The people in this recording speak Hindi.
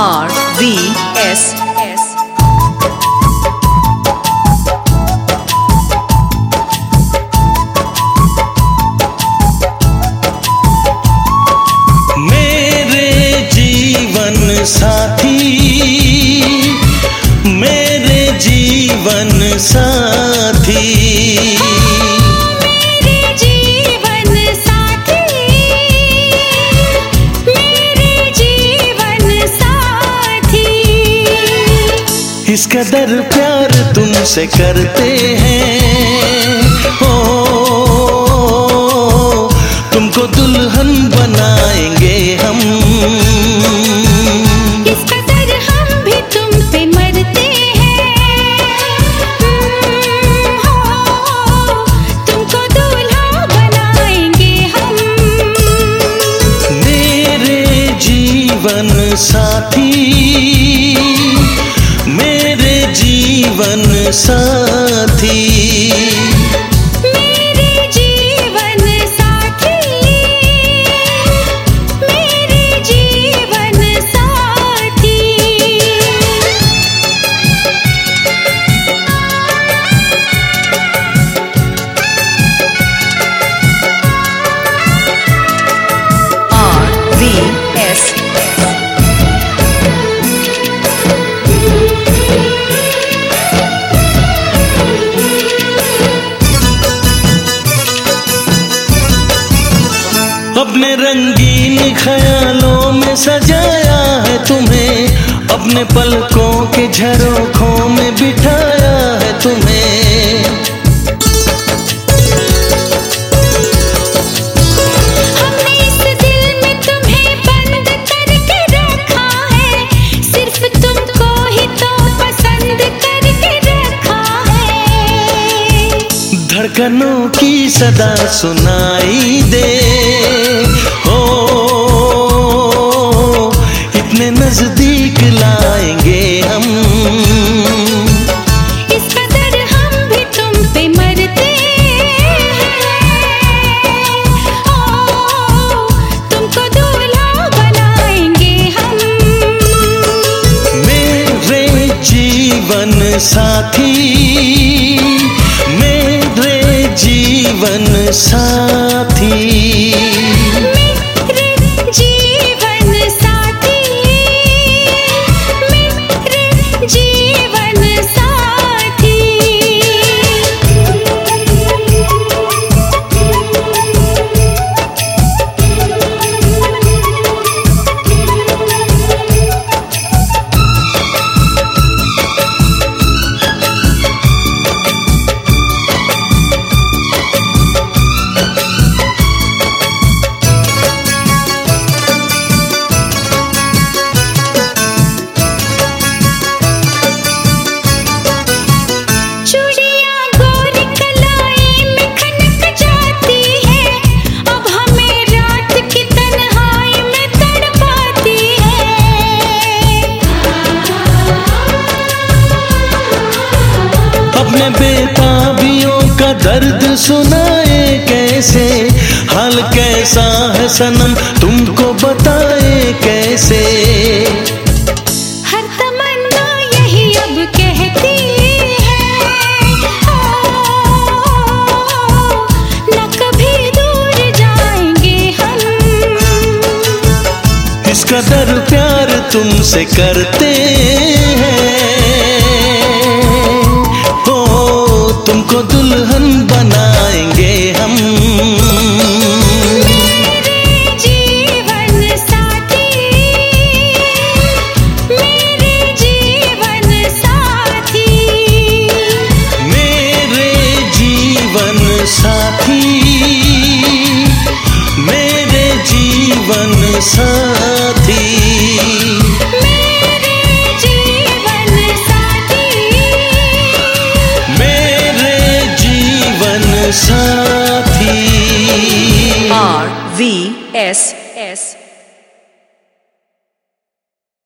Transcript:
RVS साथी मेरे जीवन साथी, मेरे जीवन साथी, मेरे जीवन साथी। इस कदर प्यार तुमसे करते हैं, ओ तुमको दुल्हन बनाएंगे हम। जीवन साथी मेरे जीवन साथी, मेरे जीवन साथी, मेरे जीवन साथी। RVS अपने रंगीन ख्यालों में सजाया है तुम्हें, अपने पलकों के झरोखों में बिठाया है तुम्हें। हमने इस दिल में तुम्हें बंद करके रखा है, सिर्फ तुमको ही तो पसंद करके रखा है। धड़कनों की सदा सुनाई दे, इतने नजदीक लाएंगे हम। इस कदर हम भी तुम पे मरते हैं, ओ तुमको दूल्हा बनाएंगे हम। मेरे जीवन साथी मेरे जीवन साथी, अपने बेताबियों का दर्द सुनाए कैसे, हाल कैसा है सनम तुमको बताए कैसे। हर तमन्ना यही अब कहती है, न कभी दूर जाएंगे हम। इस कदर प्यार तुमसे करते हैं, तुमको दुल्हन बनाएंगे हम। मेरे जीवन साथी, मेरे जीवन साथी, मेरे जीवन साथी, मेरे जीवन साथी, साथी। RVS